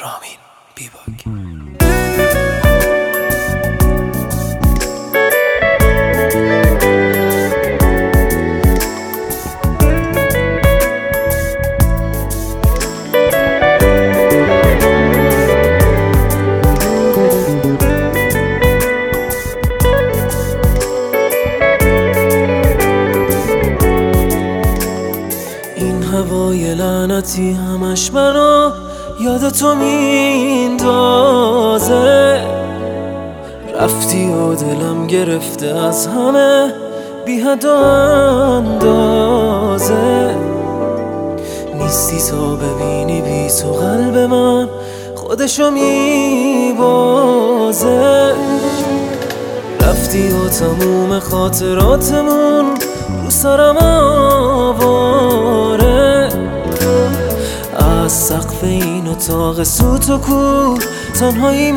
رامین بیباک. هوای لعنتی همش منو یاد تو میندازه، رفتی و دلم گرفته از همه بی حد و اندازه. نیستی تا ببینی بی تو قلب من خودشو میبازه. رفتی و تموم خاطراتمون رو سرم آواره. از سقف این اتاق سوت و کور تنهایی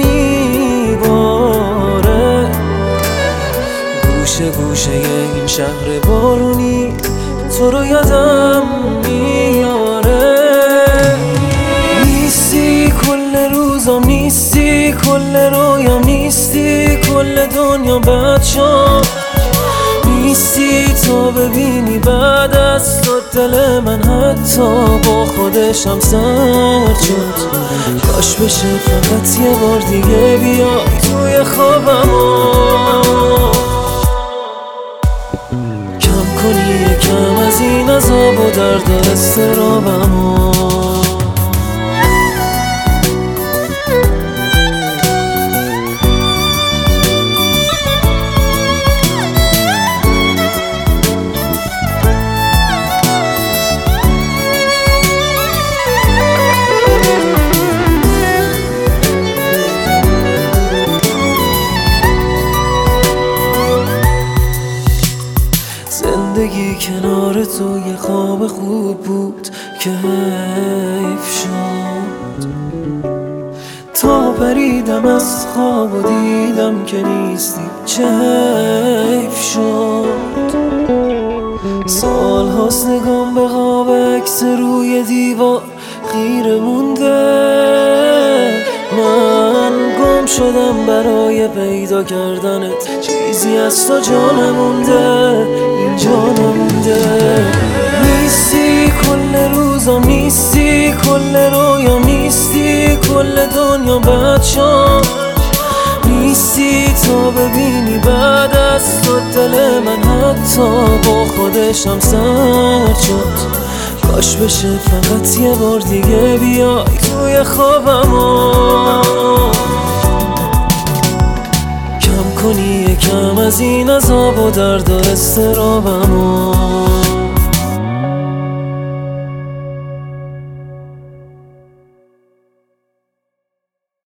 میباره. گوشه گوشه این شهر بارونی تو رو یادم میاره. نیستی کل روزم، نیستی کل رویام، نیستی کل دنیا بد شد. نیستی تا ببینی بعد از تو دل من حتی با خودشم سرد شد. کاش بشه فقط یه بار دیگه بیای توی خوابمو، کم کنی یکم از این عذاب و درد و اضطرابمو. زندگی کنار تو یه خواب خوب بود که حیف شد. تا پریدم از خواب و دیدم که نیستی چه حیف شد. سال هاست نگام به خواب عکس روی دیوار خیره مونده. من گم شدم برای پیدا کردنت، چیزی از تو جا نمونده، اینجا نمونده. نیستی کل روزم، نیستی کل رویام، نیستی کل دنیا بد شد. نیستی تا ببینی بعد از تو دل من حتی با خودشم سرد شد. کاش بشه فقط یه بار دیگه بیای توی خوابمو، کم کنی یکم از این عذاب و درد و اضطرابمو.